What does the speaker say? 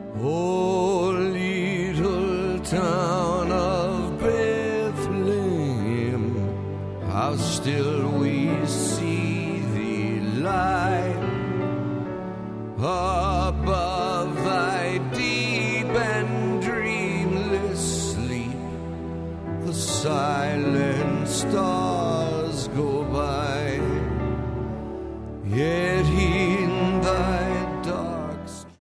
Oh, little town of Bethlehem, how still we see thee lie above thy deep and dreamless sleep. The silent star